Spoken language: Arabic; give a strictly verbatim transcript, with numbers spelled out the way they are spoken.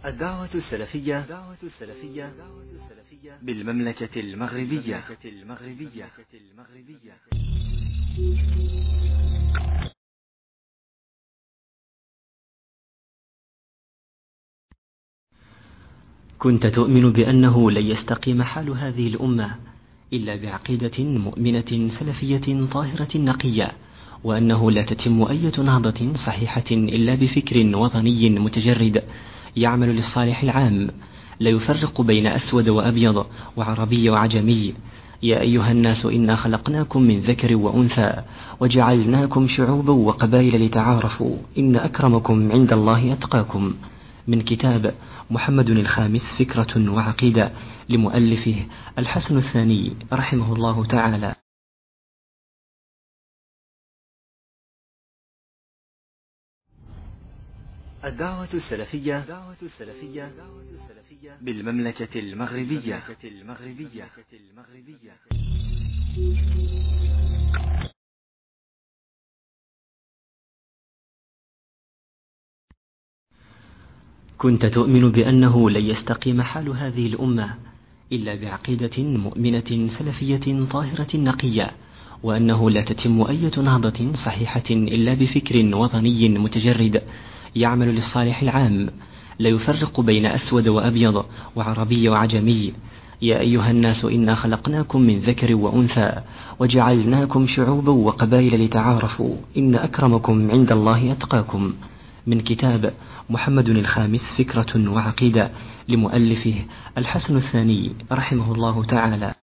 الدعوة السلفية بالمملكة المغربية. كنت تؤمن بأنه لن يستقيم حال هذه الأمة إلا بعقيدة مؤمنة سلفية طاهرة نقية، وأنه لا تتم أي نهضة صحيحة إلا بفكر وطني متجرد يعمل للصالح العام، لا يفرق بين أسود وأبيض وعربي وعجمي. يا أيها الناس إنا خلقناكم من ذكر وأنثى وجعلناكم شعوبا وقبائل لتعارفوا إن أكرمكم عند الله أتقاكم، من كتاب محمد الخامس فكرة وعقيدة لمؤلفه الحسن الثاني رحمه الله تعالى. الدعوة السلفية بالمملكة المغربية. كنت تؤمن بأنه لن يستقيم حال هذه الأمة إلا بعقيدة مؤمنة سلفية طاهرة نقية، وأنه لا تتم أي نهضة صحيحة إلا بفكر وطني متجرد يعمل للصالح العام، لا يفرق بين أسود وأبيض وعربي وعجمي. يا أيها الناس إنا خلقناكم من ذكر وأنثى وجعلناكم شعوبا وقبائل لتعارفوا إن أكرمكم عند الله أتقاكم، من كتاب محمد الخامس فكرة وعقيدة لمؤلفه الحسن الثاني رحمه الله تعالى.